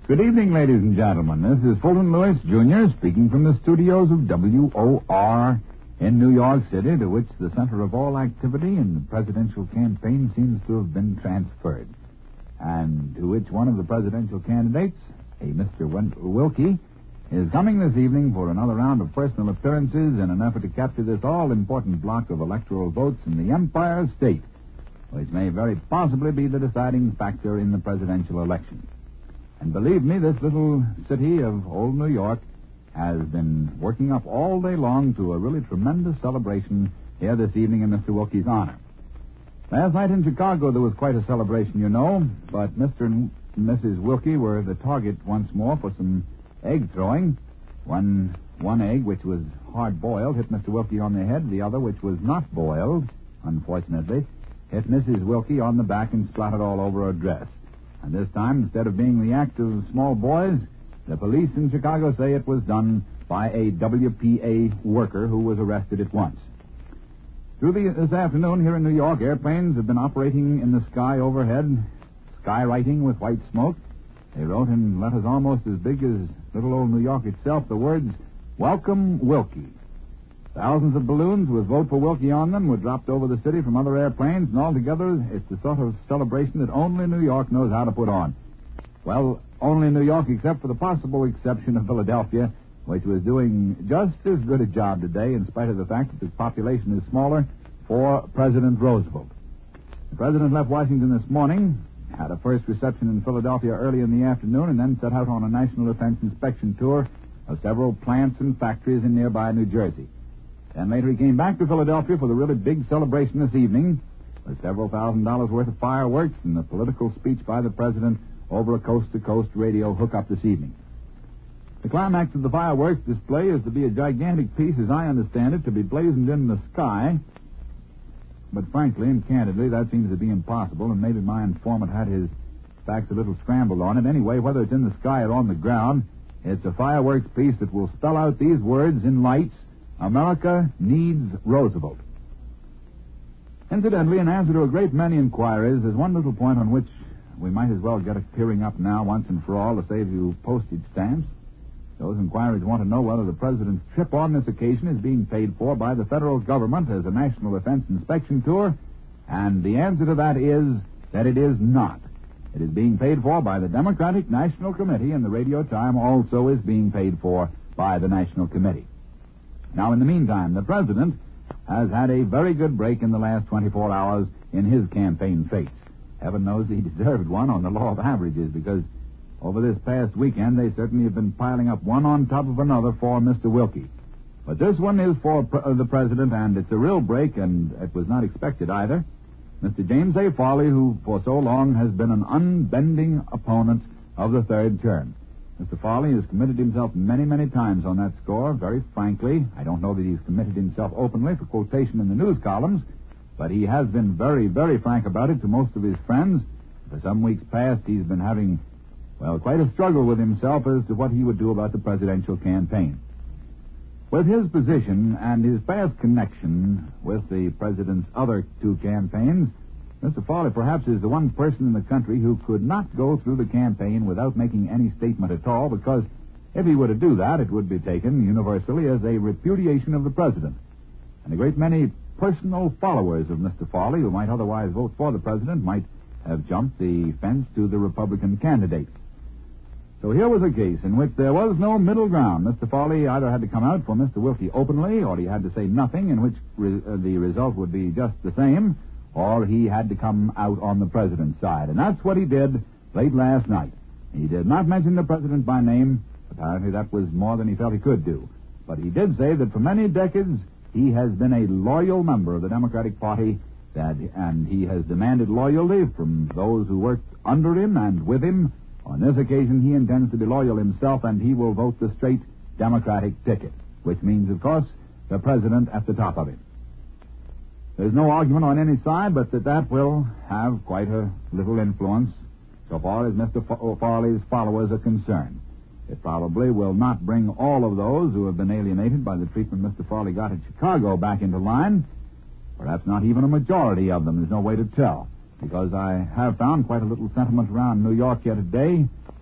Good evening, ladies and gentlemen. This is Fulton Lewis, Jr., speaking from the studios of WOR in New York City, to which the center of all activity in the presidential campaign seems to have been transferred, and to which one of the presidential candidates, a Mr. Wilkie, is coming this evening for another round of personal appearances in an effort to capture this all-important block of electoral votes in the Empire State, which may very possibly be the deciding factor in the presidential election. And believe me, this little city of old New York has been working up all day long to a really tremendous celebration here this evening in Mr. Wilkie's honor. Last night in Chicago there was quite a celebration, you know, but Mr. and Mrs. Wilkie were the target once more for some egg throwing. One egg, which was hard-boiled, hit Mr. Wilkie on the head. The other, which was not boiled, unfortunately, hit Mrs. Wilkie on the back and splattered all over her dress. And this time, instead of being the act of small boys, the police in Chicago say it was done by a WPA worker who was arrested at once. Through this afternoon here in New York, airplanes have been operating in the sky overhead, skywriting with white smoke. They wrote in letters almost as big as little old New York itself the words, "Welcome, Wilkie." Thousands of balloons with "Vote for Wilkie" on them were dropped over the city from other airplanes, and altogether it's the sort of celebration that only New York knows how to put on. Well, only New York, except for the possible exception of Philadelphia, which was doing just as good a job today, in spite of the fact that the population is smaller, for President Roosevelt. The president left Washington this morning, had a first reception in Philadelphia early in the afternoon, and then set out on a national defense inspection tour of several plants and factories in nearby New Jersey. Then later he came back to Philadelphia for the really big celebration this evening, with several $1,000s worth of fireworks and a political speech by the president over a coast-to-coast radio hookup this evening. The climax of the fireworks display is to be a gigantic piece, as I understand it, to be blazoned in the sky. But frankly and candidly, that seems to be impossible, and maybe my informant had his facts a little scrambled on it. Anyway, whether it's in the sky or on the ground, it's a fireworks piece that will spell out these words in lights: America needs Roosevelt. Incidentally, in answer to a great many inquiries, there's one little point on which we might as well get a clearing up now once and for all to save you postage stamps. Those inquiries want to know whether the president's trip on this occasion is being paid for by the federal government as a national defense inspection tour, and the answer to that is that it is not. It is being paid for by the Democratic National Committee, and the Radio Time also is being paid for by the National Committee. Now, in the meantime, the president has had a very good break in the last 24 hours in his campaign fates. Heaven knows he deserved one on the law of averages, because over this past weekend they certainly have been piling up one on top of another for Mr. Wilkie. But this one is for the president, and it's a real break, and it was not expected either. Mr. James A. Farley, who for so long has been an unbending opponent of the third term. Mr. Farley has committed himself many, many times on that score, very frankly. I don't know that he's committed himself openly for quotation in the news columns, but he has been very, very frank about it to most of his friends. For some weeks past, he's been having, quite a struggle with himself as to what he would do about the presidential campaign. With his position and his past connection with the president's other two campaigns, Mr. Farley perhaps is the one person in the country who could not go through the campaign without making any statement at all, because if he were to do that, it would be taken universally as a repudiation of the president. And a great many personal followers of Mr. Farley, who might otherwise vote for the president, might have jumped the fence to the Republican candidate. So here was a case in which there was no middle ground. Mr. Farley either had to come out for Mr. Wilkie openly, or he had to say nothing, in which the result would be just the same, or he had to come out on the president's side. And that's what he did late last night. He did not mention the president by name. Apparently that was more than he felt he could do. But he did say that for many decades he has been a loyal member of the Democratic Party, and he has demanded loyalty from those who worked under him and with him. On this occasion, he intends to be loyal himself, and he will vote the straight Democratic ticket, which means, of course, the president at the top of it. There's no argument on any side but that will have quite a little influence so far as Mr. Farley's followers are concerned. It probably will not bring all of those who have been alienated by the treatment Mr. Farley got at Chicago back into line. Perhaps not even a majority of them. There's no way to tell, because I have found quite a little sentiment around New York yet today,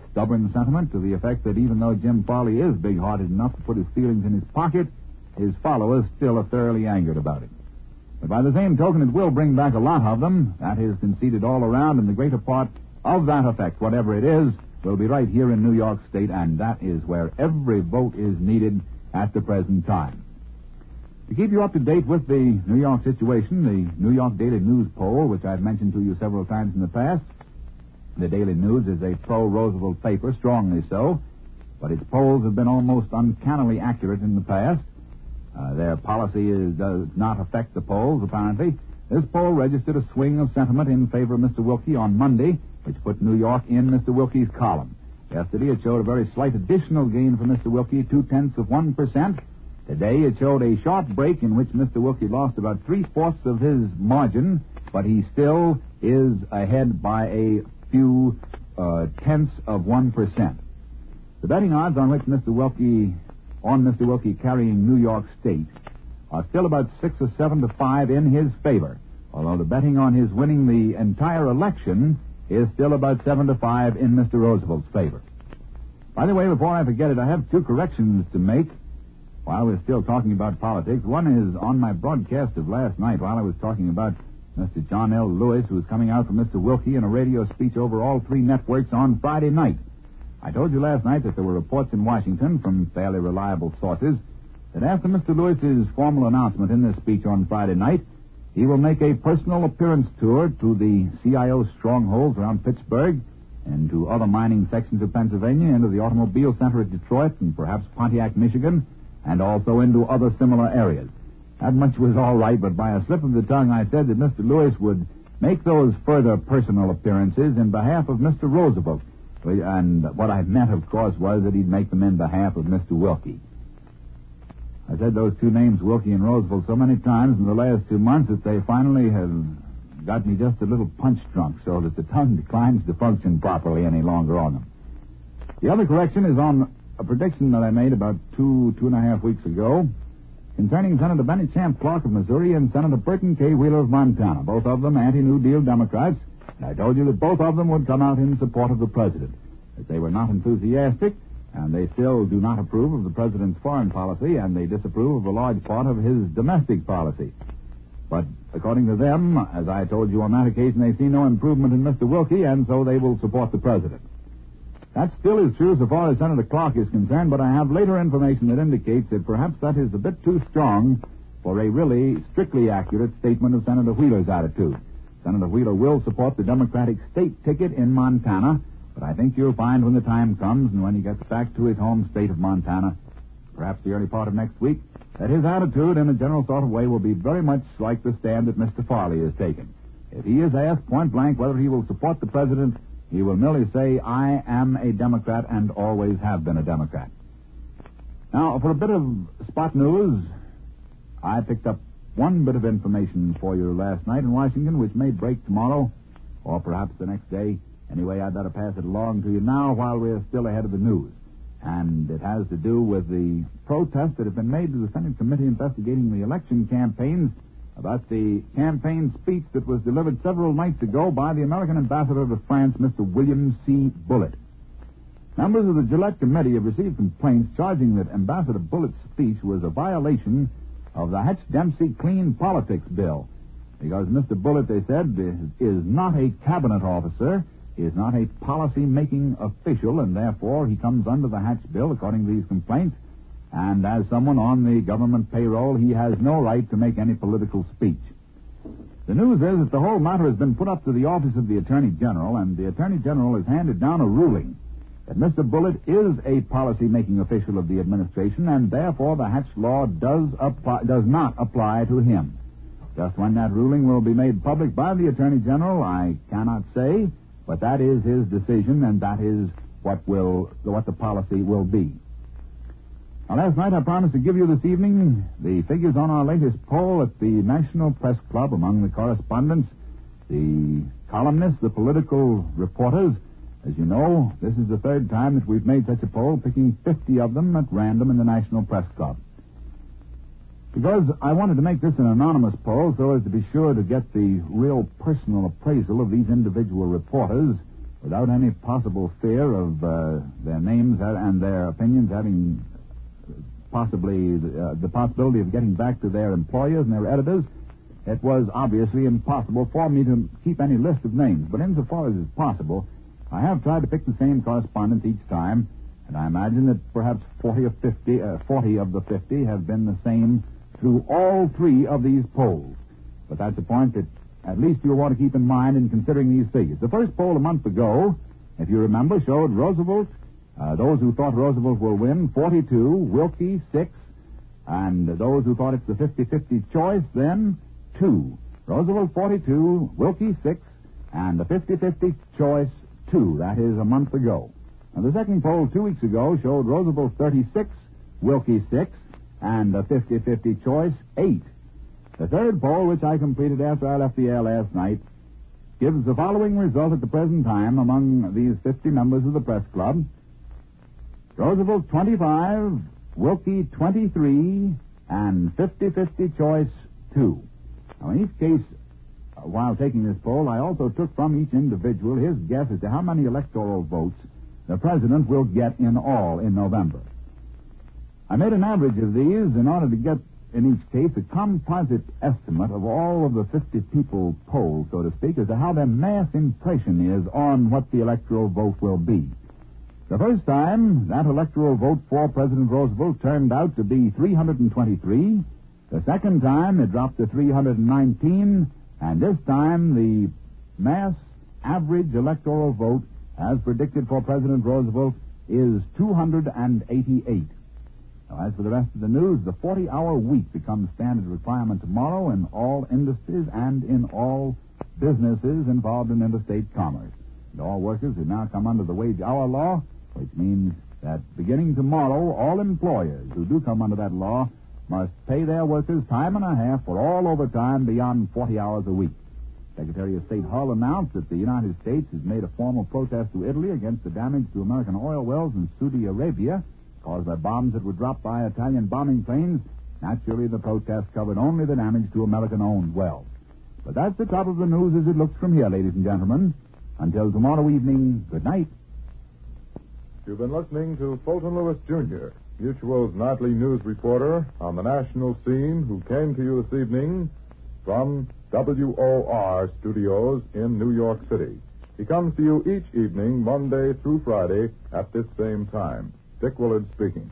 stubborn sentiment to the effect that even though Jim Farley is big-hearted enough to put his feelings in his pocket, his followers still are thoroughly angered about it. But by the same token, it will bring back a lot of them. That is conceded all around, and the greater part of that effect, whatever it is, will be right here in New York State, and that is where every vote is needed at the present time. To keep you up to date with the New York situation, the New York Daily News poll, which I've mentioned to you several times in the past, the Daily News is a pro-Roosevelt paper, strongly so, but its polls have been almost uncannily accurate in the past. Their policy does not affect the polls, apparently. This poll registered a swing of sentiment in favor of Mr. Wilkie on Monday, which put New York in Mr. Wilkie's column. Yesterday, it showed a very slight additional gain for Mr. Wilkie, 0.2%. Today, it showed a sharp break in which Mr. Wilkie lost about 3/4 of his margin, but he still is ahead by a few tenths of 1%. The betting odds on Mr. Wilkie carrying New York State are still about 6 or 7 to 5 in his favor, although the betting on his winning the entire election is still about 7 to 5 in Mr. Roosevelt's favor. By the way, before I forget it, I have 2 corrections to make while we're still talking about politics. One is on my broadcast of last night while I was talking about Mr. John L. Lewis, who was coming out from Mr. Wilkie in a radio speech over all 3 networks on Friday night. I told you last night that there were reports in Washington from fairly reliable sources that after Mr. Lewis's formal announcement in this speech on Friday night, he will make a personal appearance tour to the CIO strongholds around Pittsburgh and to other mining sections of Pennsylvania, into the automobile center at Detroit and perhaps Pontiac, Michigan, and also into other similar areas. That much was all right, but by a slip of the tongue I said that Mr. Lewis would make those further personal appearances in behalf of Mr. Roosevelt. And what I meant, of course, was that he'd make them in behalf of Mr. Wilkie. I said those 2 names, Wilkie and Roosevelt, so many times in the last 2 months that they finally have got me just a little punch-drunk so that the tongue declines to function properly any longer on them. The other correction is on a prediction that I made about 2.5 weeks ago concerning Senator Benny Champ Clark of Missouri and Senator Burton K. Wheeler of Montana, both of them anti-New Deal Democrats. And I told you that both of them would come out in support of the president, that they were not enthusiastic, and they still do not approve of the president's foreign policy, and they disapprove of a large part of his domestic policy. But according to them, as I told you on that occasion, they see no improvement in Mr. Wilkie, and so they will support the president. That still is true so far as Senator Clark is concerned, but I have later information that indicates that perhaps that is a bit too strong for a really strictly accurate statement of Senator Wheeler's attitude. Senator Wheeler will support the Democratic state ticket in Montana, but I think you'll find when the time comes and when he gets back to his home state of Montana, perhaps the early part of next week, that his attitude in a general sort of way will be very much like the stand that Mr. Farley has taken. If he is asked point blank whether he will support the president, he will merely say, "I am a Democrat and always have been a Democrat." Now, for a bit of spot news, I picked up one bit of information for you last night in Washington, which may break tomorrow, or perhaps the next day. Anyway, I'd better pass it along to you now while we're still ahead of the news. And it has to do with the protests that have been made to the Senate Committee investigating the election campaigns about the campaign speech that was delivered several nights ago by the American ambassador to France, Mr. William C. Bullitt. Members of the Gillette Committee have received complaints charging that Ambassador Bullitt's speech was a violation of the Hatch-Dempsey Clean Politics Bill, because Mr. Bullitt, they said, is not a cabinet officer, is not a policy-making official, and therefore he comes under the Hatch Bill, according to these complaints, and as someone on the government payroll, he has no right to make any political speech. The news is that the whole matter has been put up to the Office of the Attorney General, and the Attorney General has handed down a ruling that Mr. Bullitt is a policy-making official of the administration, and therefore the Hatch law does not apply to him. Just when that ruling will be made public by the Attorney General, I cannot say, but that is his decision, and that is what the policy will be. Now, last night I promised to give you this evening the figures on our latest poll at the National Press Club among the correspondents, the columnists, the political reporters. As you know, this is the 3rd time that we've made such a poll, picking 50 of them at random in the National Press Club. Because I wanted to make this an anonymous poll so as to be sure to get the real personal appraisal of these individual reporters, without any possible fear of their names and their opinions having possibly the possibility of getting back to their employers and their editors, it was obviously impossible for me to keep any list of names. But insofar as is possible, I have tried to pick the same correspondents each time, and I imagine that perhaps 40 of the 50 have been the same through all three of these polls. But that's a point that at least you'll want to keep in mind in considering these figures. The first poll a month ago, if you remember, showed Roosevelt, those who thought Roosevelt will win, 42, Wilkie, 6, and those who thought it's the 50-50 choice, then 2. Roosevelt, 42, Wilkie, 6, and the 50-50 choice, 2. That is a month ago. Now, the second poll 2 weeks ago showed Roosevelt, 36, Wilkie, 6, and the 50-50 choice, 8. The third poll, which I completed after I left the air last night, gives the following result at the present time among these 50 members of the press club. Roosevelt, 25, Wilkie, 23, and 50-50 choice, 2. Now, in each case, while taking this poll, I also took from each individual his guess as to how many electoral votes the president will get in all in November. I made an average of these in order to get, in each case, a composite estimate of all of the 50 people polled, so to speak, as to how their mass impression is on what the electoral vote will be. The first time, that electoral vote for President Roosevelt turned out to be 323. The second time, it dropped to 319. And this time, the mass average electoral vote, as predicted for President Roosevelt, is 288. Now, as for the rest of the news, the 40-hour week becomes standard requirement tomorrow in all industries and in all businesses involved in interstate commerce. And all workers who now come under the wage-hour law, which means that beginning tomorrow, all employers who do come under that law must pay their workers time and a half for all overtime beyond 40 hours a week. Secretary of State Hull announced that the United States has made a formal protest to Italy against the damage to American oil wells in Saudi Arabia caused by bombs that were dropped by Italian bombing planes. Naturally, the protest covered only the damage to American-owned wells. But that's the top of the news as it looks from here, ladies and gentlemen. Until tomorrow evening, good night. You've been listening to Fulton Lewis, Jr., Mutual's nightly news reporter on the national scene, who came to you this evening from WOR Studios in New York City. He comes to you each evening, Monday through Friday, at this same time. Dick Willard speaking.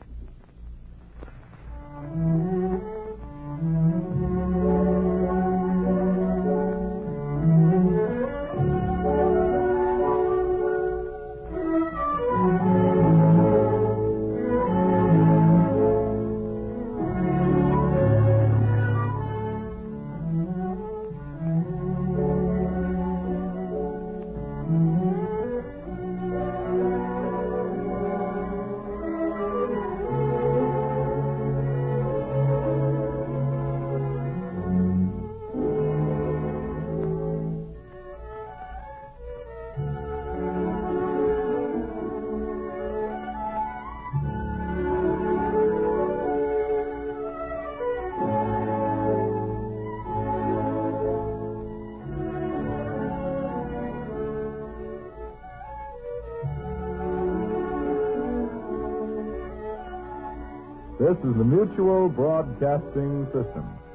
This is the Mutual Broadcasting System.